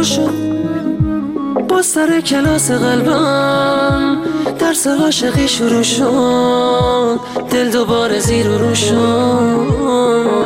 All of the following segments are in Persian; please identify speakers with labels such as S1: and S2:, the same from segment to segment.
S1: شروع شد با سر کلاس قلبم، درس عاشقی شروع شد، دل دوباره زیر و رو شد.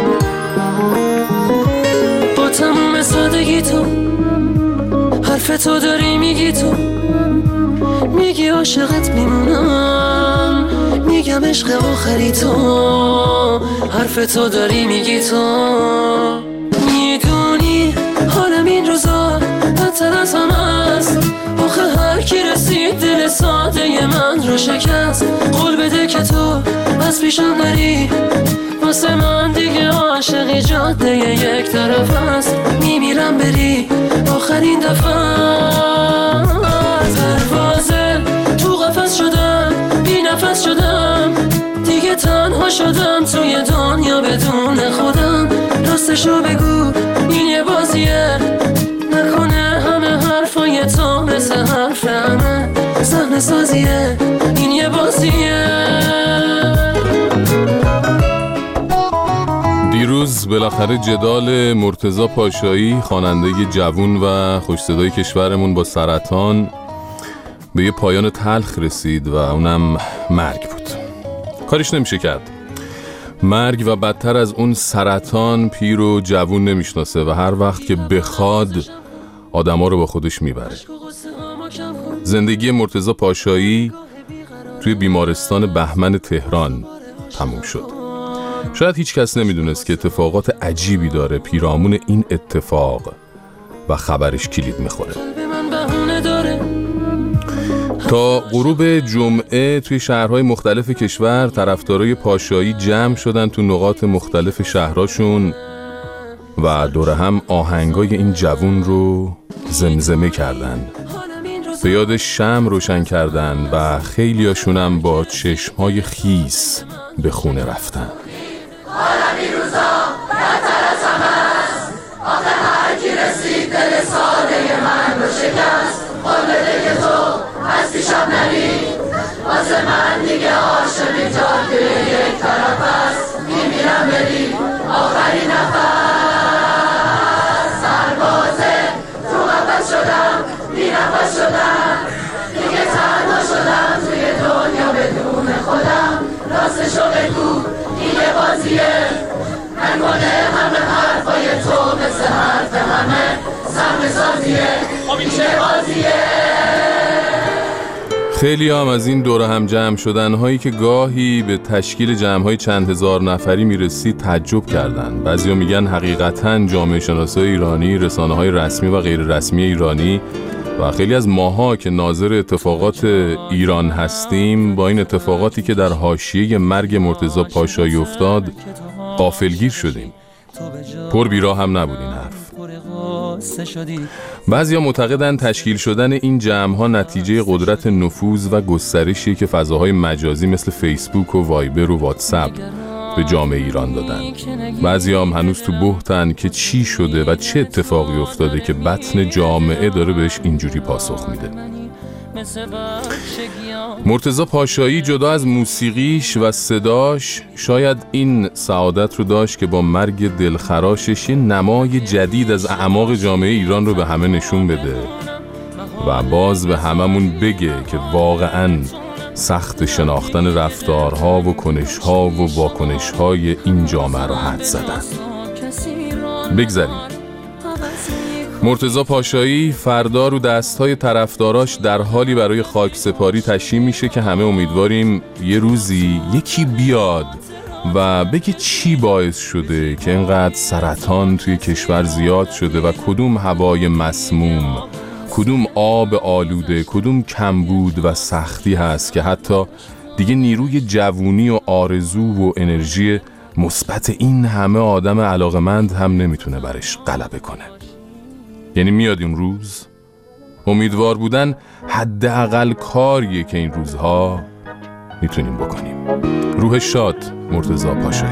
S1: با تموم سادگی تو حرف تو داری میگی، تو میگی عاشقت میمونم، میگم عشق آخری تو، حرف تو داری میگی، تو میدونی حالم این روزا بدتر از همه است. آخه هر کی رسید دل ساده من رو شکست. قول بده که تو از پیشم نری، واسه من دیگه عاشقی جاده یک طرف است. میمیرم بری آخرین دفعه. پروازه تو قفس شدم، بی نفس شدم، دیگه تنها شدم توی دنیا بدون خودم. راستشو بگو این یه بازیه، نکنه همه حرفای تو مثل حرف همه صحنه سازیه. این یه بازیه.
S2: دیروز بالاخره جدال مرتضی پاشایی، خواننده جوون و خوش صدای کشورمون، با سرطان به یه پایان تلخ رسید و اونم مرگ بود. کارش نمیشه کرد. مرگ و بدتر از اون سرطان پیر و جوون نمیشناسه و هر وقت که بخواد آدما رو با خودش میبره. زندگی مرتضی پاشایی توی بیمارستان بهمن تهران تموم شد. شاید هیچ کس نمیدونست که اتفاقات عجیبی داره پیرامون این اتفاق و خبرش کلید میخوره. تا غروب جمعه توی شهرهای مختلف کشور طرفدارای پاشایی جمع شدن تو نقاط مختلف شهرهاشون و دور هم آهنگای این جوون رو زمزمه کردن، به یاد شمع روشن کردن و خیلیاشونم با چشمهای خیس به خونه رفتن.
S3: حالم این روزا بدتر از همه است. آخه هر کی رسید دل ساده من رو شکست. قول بده که تو از پیشم نری، واسه من دیگه عاشقی جاده یک طرف است. میمیرم بری آخرین نفس. سربازه تو قفس شدم، بی نفس شدم، دیگه تنها شدم توی دنیا بدون خودم. راستشو بگو این یه بازیه، نکنه همه حرفای تو مثل حرف همه صحنه سازیه. این چه بازیه؟
S2: خیلی هم از این دور هم جمع شدن هایی که گاهی به تشکیل جمع های چند هزار نفری میرسید تعجب کردن. بعضیا میگن حقیقتاً جامعه شناسای ایرانی، رسانه های رسمی و غیر رسمی ایرانی و خیلی از ماها که ناظر اتفاقات ایران هستیم با این اتفاقاتی که در حاشیه مرگ مرتضی پاشایی افتاد غافلگیر شدیم. پر بیراه هم نبود این حرف. بعضیا معتقدن تشکیل شدن این جمع‌ها نتیجه قدرت نفوذ و گسترشی که فضاهای مجازی مثل فیسبوک و وایبر و واتساپ به جامعه ایران دادن. بعضیا هم هنوز تو بهتن که چی شده و چه اتفاقی افتاده که بطن جامعه داره بهش اینجوری پاسخ میده. مرتضی پاشایی جدا از موسیقیش و صداش شاید این سعادت رو داشت که با مرگ دلخراشش یه نمای جدید از اعماق جامعه ایران رو به همه نشون بده و باز به هممون بگه که واقعاً سخت شناختن رفتارها و کنشها و واکنشهای این جامعه رو حد زدن. بگذاریم. مرتضی پاشایی فردا رو دستهای طرفداراش در حالی برای خاکسپاری تشییع میشه که همه امیدواریم یه روزی یکی بیاد و بگه چی باعث شده که اینقدر سرطان توی کشور زیاد شده و کدوم هوای مسموم، کدوم آب آلوده، کدوم کمبود و سختی هست که حتی دیگه نیروی جوونی و آرزو و انرژی مثبت این همه آدم علاقمند هم نمیتونه برش غلبه کنه. یعنی میاد این روز؟ امیدوار بودن حداقل کاریه که این روزها میتونیم بکنیم. روح شاد مرتضی پاشایی.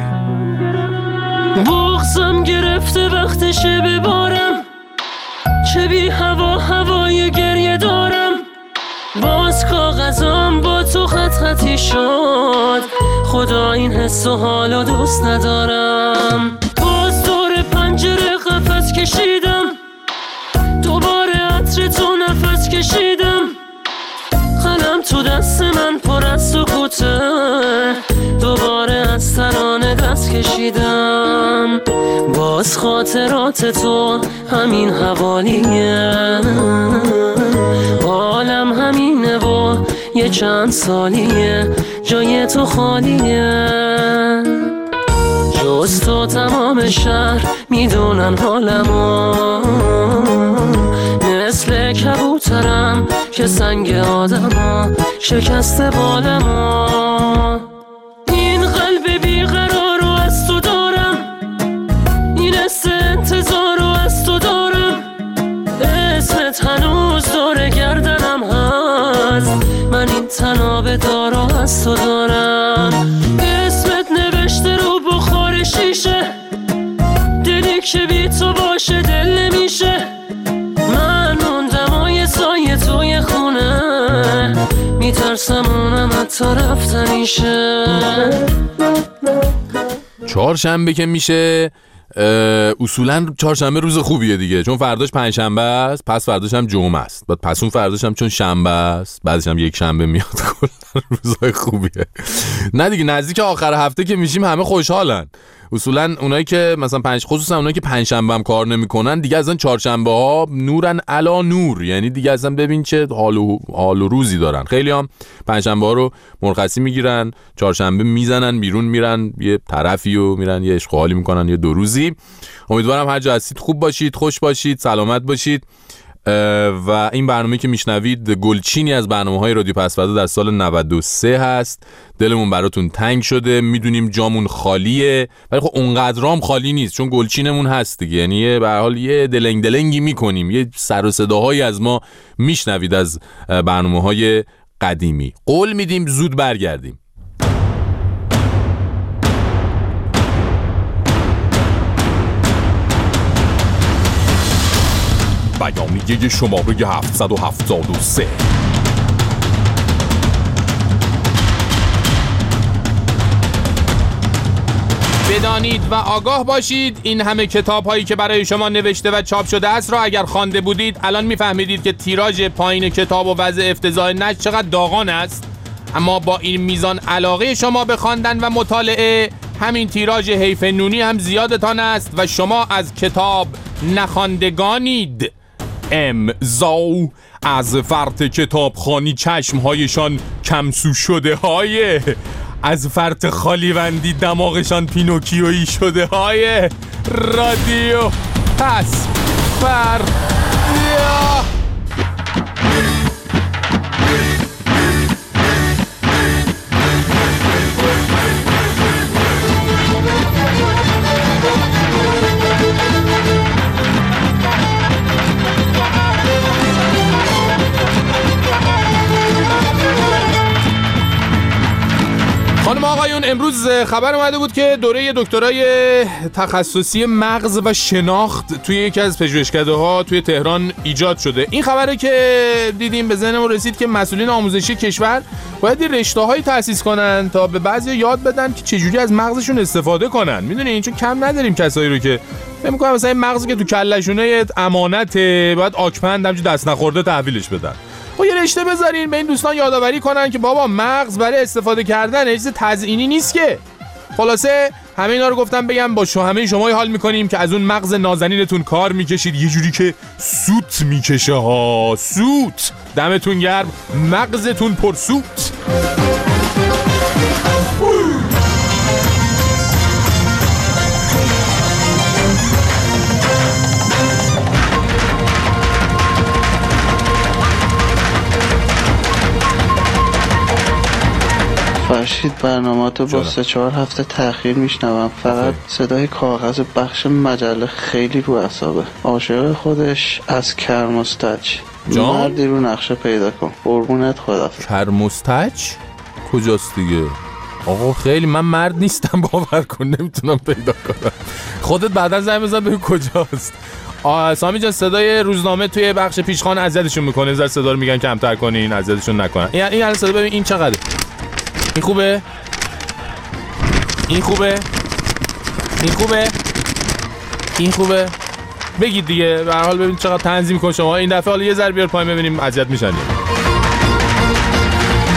S1: بغضم گرفته وقتشه ببارم، چه بی هوای گریه دارم. باز کاغذم با تو خطی شد، خدا این حس و حالو دوست ندارم. باز دور پنجره قفس کشیدم، تو دست من پر از سکوته، دوباره از ترانه دست کشیدم، باز خاطرات تو همین حوالیه، حالم همینه و یه چند سالیه جای تو خالیه، جز تو تمام شهر میدونن حالمو، مثل کبوترم که سنگ آدمو شکسته بالمو، این قلب بیقرار رو از تو دارم، این حس انتظار رو از تو دارم، اسمت هنوز دور گردنم هست، من این تناب دارو از تو دارم، اسمت نوشته رو بخار شیشه، دلی که بی تو باشه دل نمیشه، من موندم و یه سایه توی خونه، میترسم اونم حتی رفتنیشه.
S2: چهارشنبه که میشه اصولا چهارشنبه روز خوبیه دیگه، چون فرداش پنجشنبه است، پس فرداش هم جمعه است، بعد پس اون فرداش هم چون شنبه است، بعدش هم یک شنبه میاد، کلا روزای خوبیه. نه دیگه نزدیک آخر هفته که میشیم همه خوشحالن. اصولا اونایی که مثلا خصوصا اونایی که پنجشنبه هم کار نمیکنن دیگه اصلا چهارشنبه ها نورن علا نور، یعنی دیگه اصلا ببین چه حال و روزی دارن. خیلی هم پنجشنبه ها رو مرخصی میگیرن، چهارشنبه میزنن بیرون، میرن یه طرفی و میرن یه عشق و حالی میکنن یه دو روزی. امیدوارم هر جا هستید خوب باشید، خوش باشید، سلامت باشید. و این برنامه که میشنوید گلچینی از برنامه‌های رادیو پسوردا در سال 93 هست. دلمون براتون تنگ شده، میدونیم جامون خالیه، ولی خب اونقدرام خالی نیست چون گلچینمون هست دیگه، یعنی به هر حال یه دلنگی میکنیم، یه سر و صداهایی از ما میشنوید از برنامه‌های قدیمی. قول میدیم زود برگردیم. بیانیه شماره 773. بدانید و آگاه باشید این همه کتاب هایی که برای شما نوشته و چاپ شده است را اگر خوانده بودید الان میفهمیدید که تیراژ پایین کتاب و وضع افتضاح نشر چقدر داغان است، اما با این میزان علاقه شما به خواندن و مطالعه همین تیراژ حیف نونی هم زیادتان است و شما از کتاب نخواندگانید. امضا از فرط کتابخوانی چشمهایشان کمسو شده های، از فرط خالیوندی دماغشان پینوکیویی شده های. رادیو پسوردا. خانم آقایون، امروز خبر اومده بود که دوره دکترای تخصصی مغز و شناخت توی یکی از پژوهشکده‌ها توی تهران ایجاد شده. این خبره که دیدیم به ذهنمون رسید که مسئولین آموزشی کشور باید رشته‌هایی تأسیس کنن تا به بعضی یاد بدن که چجوری از مغزشون استفاده کنن. میدونین چون کم نداریم کسایی رو که فکر می‌کنم مثلا این مغزی که تو کله‌شونه امانته، باید آکپند همچون دست نخورده تحویلش بدن. خب یه رشته بذارین به این دوستان یادآوری کنن که بابا مغز برای استفاده کردن چیز تزیینی نیست که. خلاصه همه اینا رو گفتم بگم با همه شما حال میکنیم که از اون مغز نازنینتون کار میکشید یه جوری که سوت میکشه ها، سوت. دمتون گرم، مغزتون پر سوت.
S4: فرشید برنامه‌تو با 3-4 هفته تأخیر میشنوم، فقط صدای کاغذ بخش مجله خیلی رو اعصابه. عاشق خودش از کرمستچ. مردی رو نقشه پیدا کن. قربونت خدافظ.
S2: کرمستچ کجاست دیگه؟ آقا خیلی من مرد نیستم، باور کن نمیتونم پیدا کنم. خودت بعدا زنگ بزن ببین کجاست. سامی جان صدای روزنامه توی بخش پیشخوان اذیتشون میکنه، زر صدا رو میگن کمتر کنین، اذیتشون نکنن. این الان صدا ببین این چقدره. این خوبه؟ این خوبه؟ این خوبه؟ این خوبه؟ بگید دیگه، به هر حال ببین چقدر تنظیم کن شما. این دفعه حالا یه ذره بیار پایین ببینیم اذیت میشن.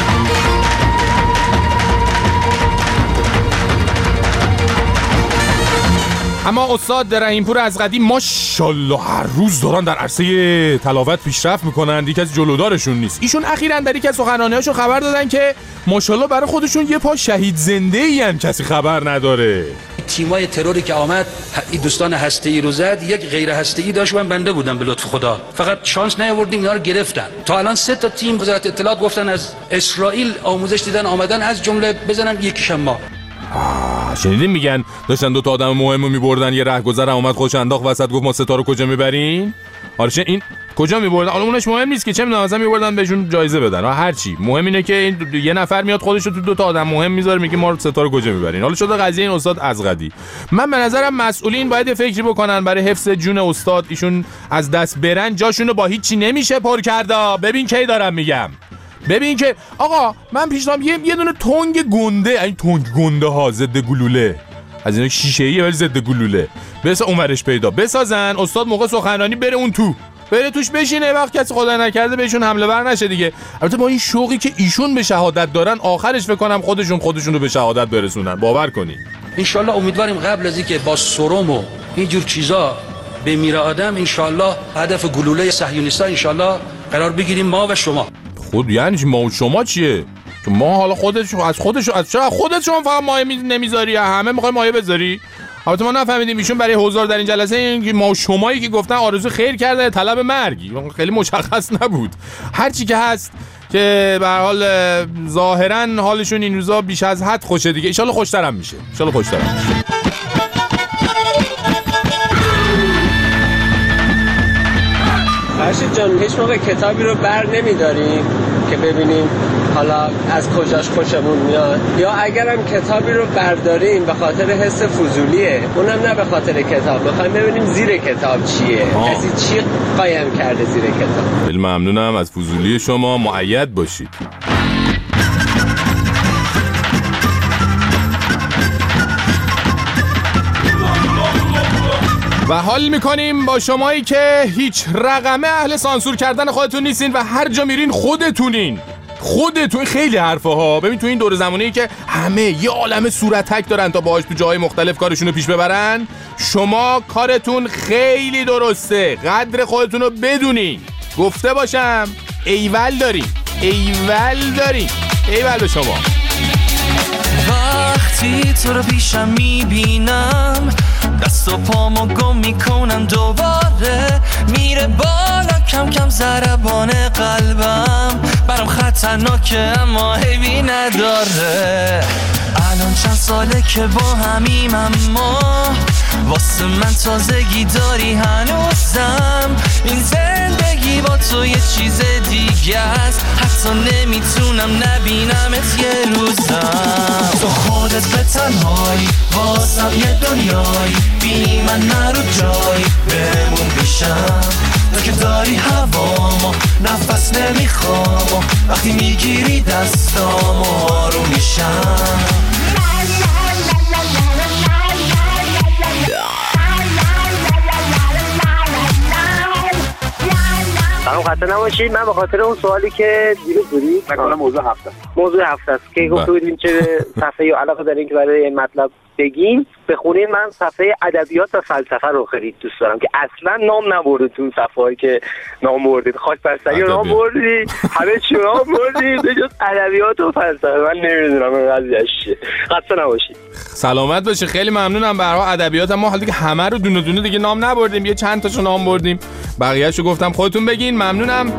S2: اما استاد رحیمپور از قدیم ماشاءالله هر روز دارن در عرصه تلاوت پیشرفت میکنن، یکی از جلودارشون نیست. ایشون اخیراً در یکی از سخنرانی‌هاشون خبر دادن که ماشاءالله برای خودشون یه پا شهید زنده‌ای ان کسی خبر نداره.
S5: تیمای تروری که آمد این دوستان هسته‌ای رو زد، یک غیر هسته‌ای داشت و من بنده بودم به لطف خدا، فقط شانس نیاوردیم اینا رو گرفتن. تا الان 3 تا تیم وزارت اطلاعات گفتن از اسرائیل آموزش دیدن آمدن، از جمله بزنن یکیش ما.
S2: شنیدین میگن داشتن 2 تا آدم مهمو میبردن، یه رهگذر اومد خودش انداخت وسط گفت ما ستاره کجا میبرین؟ آره این کجا میبردن؟ حالا اونش مهم نیست که چه میدونم، مثلا میبردن بهشون جایزه بدن هر چی، مهم اینه که این یه نفر میاد خودش رو تو 2 تا آدم مهم میذاره میگه ما رو ستاره کجا میبرین. حالا شده قضیه این استاد ازغدی. من به نظرم مسئولین باید فکری بکنن برای حفظ جون استاد. ایشون از دست برن جاشون رو با هیچی نمیشه پر کرده. ببین کی دارم میگم، ببین که آقا من پیشنهاد یه دونه تنگ گنده، این تنگ گنده ها ضد گلوله، از اینا شیشه‌ایه ولی ضد گلوله، بس اونورش پیدا بسازن. استاد موقع سخنرانی بره اون تو، بره توش بشینه، وقت کسی خدای نکرده بهشون حمله ور نشه دیگه. البته با این شوقی که ایشون به شهادت دارن آخرش فکر کنم خودشون رو به شهادت برسونن، باور کنی.
S5: ان شاء الله امیدواریم قبل از اینکه با سرم و اینجور چیزا بمیره آدم، ان شاء الله هدف گلوله صهیونیست‌ها ان شاء الله قرار بگیریم ما و شما.
S2: خود یعنی ما و شما چیه؟ که ما حالا از چرا خودت شما فقط مایه نمیذاری، همه میخوای مایه بذاری؟ البته ما نفهمیدیم ایشون برای حضار در این جلسه این ما و شمایی که گفتن آرزو خیر کرده طلب مرگی، خیلی مشخص نبود. هر چی که هست که به هر حال ظاهرا حالشون این روزا بیش از حد خوشه دیگه. ان شاء الله خوشترم میشه.
S6: فرشید جان، هیچ موقع کتابی رو بر نمیداریم که ببینیم حالا از کجاش خوشمون میاد، یا اگرم کتابی رو برداریم به خاطر حس فضولیه، اونم نه به خاطر کتاب، میخوایم ببینیم زیر کتاب چیه، کسی چی قایم کرده زیر کتاب.
S2: خیلی ممنونم از فضولی شما، مؤید باشید. و حال میکنیم با شمایی که هیچ رقمه اهل سانسور کردن خودتون نیستین و هر جا میرین خودتون خیلی حرفه ها. ببین تو این دور زمانه‌ای که همه یه عالمه صورتک دارن تا باهاش تو جاهای مختلف کارشونو پیش ببرن، شما کارتون خیلی درسته، قدر خودتون رو بدونین. گفته باشم ایول دارین، ایول به شما.
S7: وقتی تو رو پیشم میبینم دست و پامو گم میکنم، دوباره میره بالا کم کم ضربان قلبم، برام خطرناکه اما حیبی نداره. الان چند ساله که با همیم اما واسه من تازگی داری هنوزم. این زندگی با تو یه چیز دیگه است، حتی نمیتونم نبینمت یه روزم. تو خودت به تنهایی واسم یه دنیایی، بی من نرو جایی بمون بیشم. تو که داری هوامو نفس نمیخوام، وقتی میگیری دستامو آروم میشم.
S8: سلام، خسته نباشید. من به خاطر اون سوالی که دیروز بودید مثلا موضوع هفته است که گفته بودیم چه صفحه‌ای علاقه دارین که برای این مطلب بگین بخونین. من صفحه ادبیات و فلسفه رو خیلی دوست دارم که اصلا نام نبردید تو صفحه‌ای که نام بردید. خاک بر سری نام بردید، همه چی نام بردید به جز ادبیات و فلسفه. من نمیدونم این قضیه‌اش چیه. خسته نباشید.
S2: سلامت باشه. خیلی ممنونم. به هر حال ادبیات ما حالا دیگه همه رو دونه دونه دیگه نام نبردیم، یه چند تاشو نام بردیم، بقیه‌اشو گفتم خودتون بگین. ممنونم.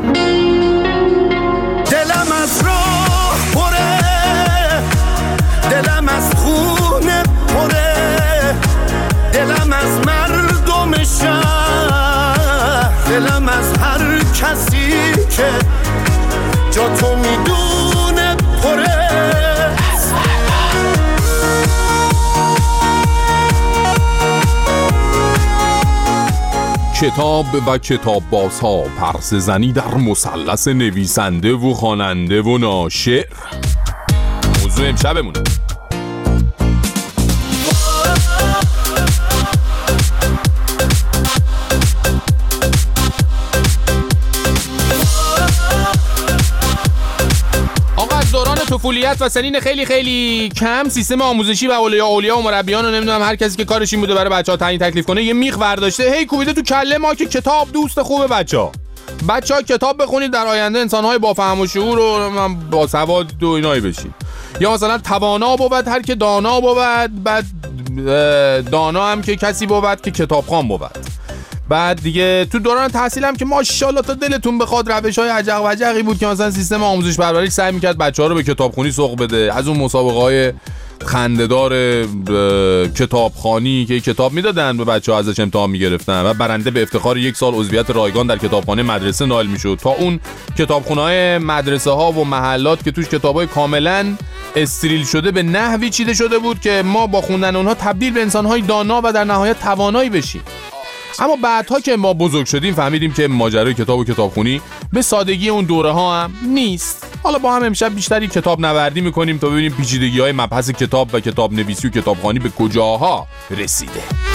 S9: دلم از راه پره، دلم از خونه پره، دلم از مردم شهر، دلم از هر کسی که جا تو میدونه پره.
S2: کتاب و کتاب بازها، پرسه زنی در مثلث نویسنده و خواننده و ناشر، موضوع امشبمونه. آقا از دوران تو طفولیت و سنین خیلی خیلی کم سیستم آموزشی و اولیا و مربیان و نمیدونم هر کسی که کارش این بوده برای بچه‌ها تعیین تکلیف کنه یه میخ برداشته هی کوبیده تو کله ما که کتاب دوست خوبه بچه‌ها کتاب بخونید در آینده انسان‌های با فهم و شعور و با سواد و اینایی بشید. یا مثلا توانا بود هر که دانا بود، بعد دانا هم که کسی بود که کتابخوان بود. بعد دیگه تو دوران تحصیل هم که ماشاءالله تا دلتون بخواد روش‌های عجق و عجقی بود که مثلا سیستم آموزش پرورش سعی می‌کرد بچه‌ها رو به کتابخونی سوق بده. از اون مسابقه‌های خنده‌دار کتابخوانی که کتاب میدادن به بچه‌ها ازش امتحان می‌گرفتن و برنده به افتخار 1 سال عضویت رایگان در کتابخانه مدرسه نائل می‌شد، تا اون کتابخونه‌های مدرسه‌ها و محلات که توش کتابای کاملاً استریل شده به نحوی چیده شده بود که ما با خوندن اونها تبدیل به انسان‌های دانا و در نهایت توانایی بشیم. اما بعدها که ما بزرگ شدیم فهمیدیم که ماجرای کتاب و کتابخونی به سادگی اون دوره ها هم نیست. حالا با هم امشب بیشتری کتاب نوردی میکنیم تا ببینیم پیچیدگی‌های مبحث کتاب و کتاب نویسی و کتابخوانی به کجاها رسیده.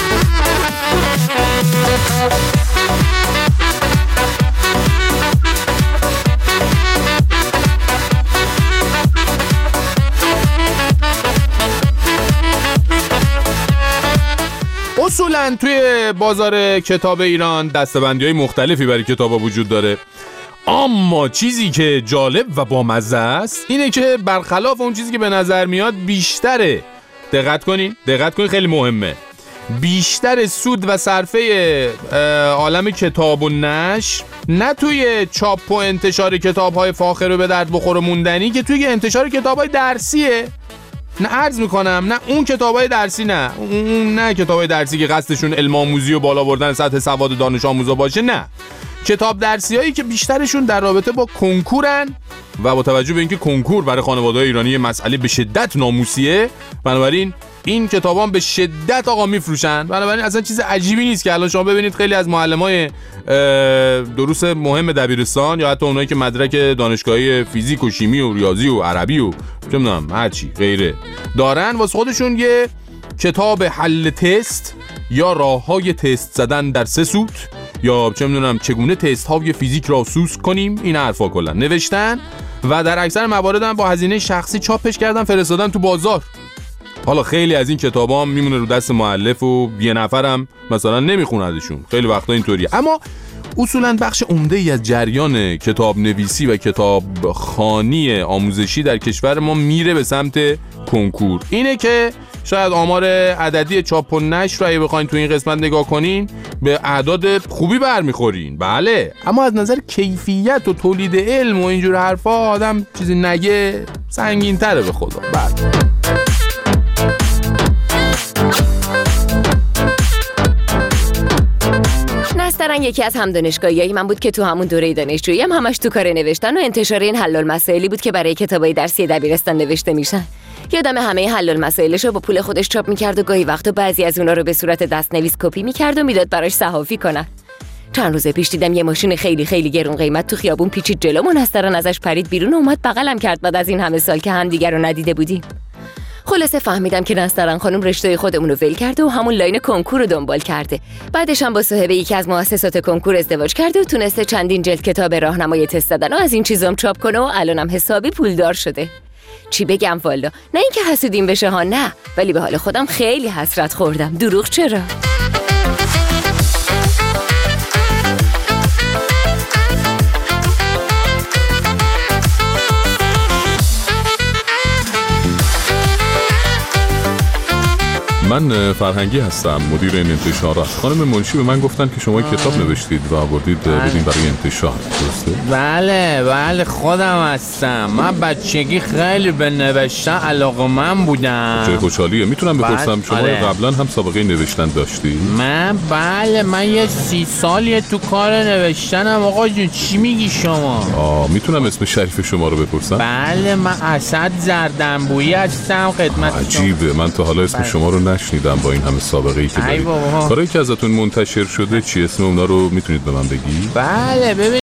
S2: اصولاً توی بازار کتاب ایران دسته‌بندی‌های مختلفی برای کتابا وجود داره، اما چیزی که جالب و بامزه است اینه که برخلاف اون چیزی که به نظر میاد بیشتره، دقت کنین خیلی مهمه، بیشتر سود و صرفه عالم کتاب و نشر نه توی چاپ و انتشار کتاب‌های فاخر و به درد بخور و موندنی که توی انتشار کتاب‌های درسیه. نه عرض میکنم نه اون کتابای درسی، نه کتابای درسی که قصدشون علم آموزی و بالا بردن سطح سواد دانش آموزا باشه، نه کتاب درسی هایی که بیشترشون در رابطه با کنکورن و با توجه به اینکه کنکور برای خانواده‌های ایرانی مسئله به شدت ناموسیه، بنابراین این کتابان به شدت آقا میفروشن. بنابراین اصلا چیز عجیبی نیست که الان شما ببینید خیلی از معلمای دروس مهم دبیرستان یا حتی اونایی که مدرک دانشگاهی فیزیک و شیمی و ریاضی و عربی و چه می‌دونم هر چی غیره دارن واسه خودشون یه کتاب حل تست یا راه‌های تست زدن در 3 سوت یا چه می‌دونم چگونه تست‌های فیزیک را سوس کنیم، این حرفا کلا نوشتن و در اکثر موارد هم با هزینه شخصی چاپش کردن فرستادن تو بازار. حالا خیلی از این کتابا هم میمونه رو دست مؤلف و یه نفرم مثلا نمیخونه ازشون، خیلی وقتا اینطوریه. اما اصولاً بخش عمده‌ای از جریان کتاب نویسی و کتاب خوانی آموزشی در کشور ما میره به سمت کنکور. اینه که شاید آمار عددی چاپ و نشر رو اگه بخواین تو این قسمت نگاه کنین به اعداد خوبی برمیخورین، بله، اما از نظر کیفیت و تولید علم و اینجور حرفا آدم چیزی نگه سنگین‌تره به خدا. بله.
S10: نسترن یکی از همدانشگاهیای من بود که تو همون دوره دانشجویی هم همش تو کار نوشتن و انتشار این حل المسائلی بود که برای کتابای درسی دبیرستان نوشته میشن. یادم همه حل المسائلشو با پول خودش چاپ میکرد و گاهی وقتا بعضی از اونا رو به صورت دستنویس کپی میکرد و میداد براش صحافی کنن. چند روز پیش دیدم یه ماشین خیلی خیلی گرون قیمت تو خیابون پیچید جلوم و نسترن ازش پرید بیرون و اومد بغلم کرد بعد از این همه سال که همدیگه رو ندیده بودیم. خلاصه فهمیدم که نسترن خانم رشته خودمون رو ول کرده و همون لاین کنکور رو دنبال کرده. بعدش هم با صاحب یکی از مؤسسات کنکور ازدواج کرده و تونسته چندین جلد کتاب راهنمای تست دادن و از این چیزام چاپ کنه و الانم حسابی پولدار شده. چی بگم والا، نه اینکه حسودیم بشه ها، نه، ولی به حال خودم خیلی حسرت خوردم. دروغ چرا؟
S2: من فرهنگی هستم، مدیر این انتشارات. خانم منشی به من گفتن که شما کتاب نوشتید و آوردید بدین برای انتشار، درسته؟
S11: بله خودم هستم. من بچگی خیلی به نوشتن علاقه‌مند بودم.
S2: چه خوشحالیه. میتونم بپرسم شما قبلا هم سابقه نوشتن داشتی؟
S11: من یه 30 سالیه تو کار نوشتنم. آقا جون چی میگی شما؟
S2: میتونم اسم شریف شما رو بپرسم؟
S11: بله، من اسد زردنبویی هستم خدمت.
S2: عجیبه، من تا حالا اسم شما رو نشنیدم با این همه سابقه ای که دارید. کارایی که ازتون منتشر شده چی؟ اسم اونا رو میتونید به من بگی؟
S11: بله، ببین